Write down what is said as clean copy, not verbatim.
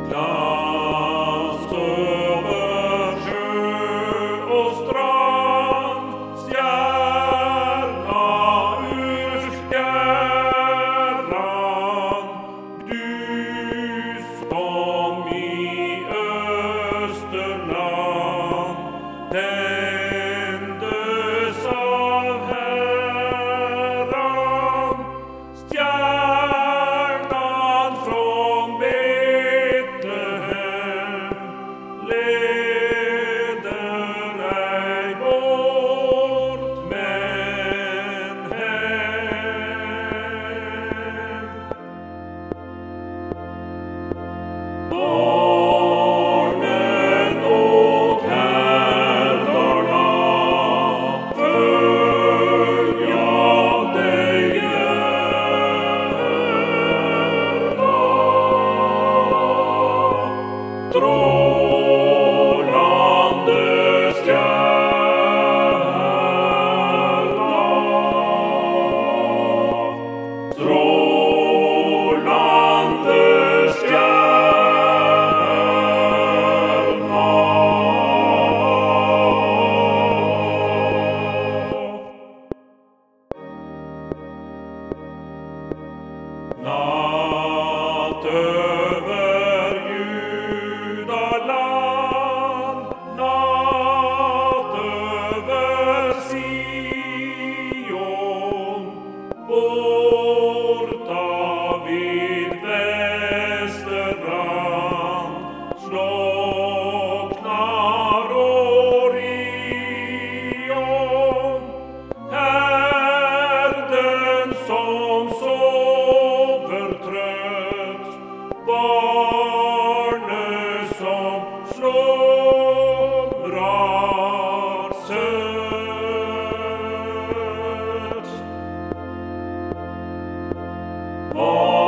Last över sjö och strand, stjärna ur fjärran, du som i Österland tändes av Herran. Stjärnan från Betlehem leder ej bort men hem. Barnen åt härdarna följa dig gärna. Strålande stjärna, strålande stjärna. Natt över Judaland, natt över Sion, borta vid västerrand slocknar Orion. Herden som sover trött, barnet som slumrar sött.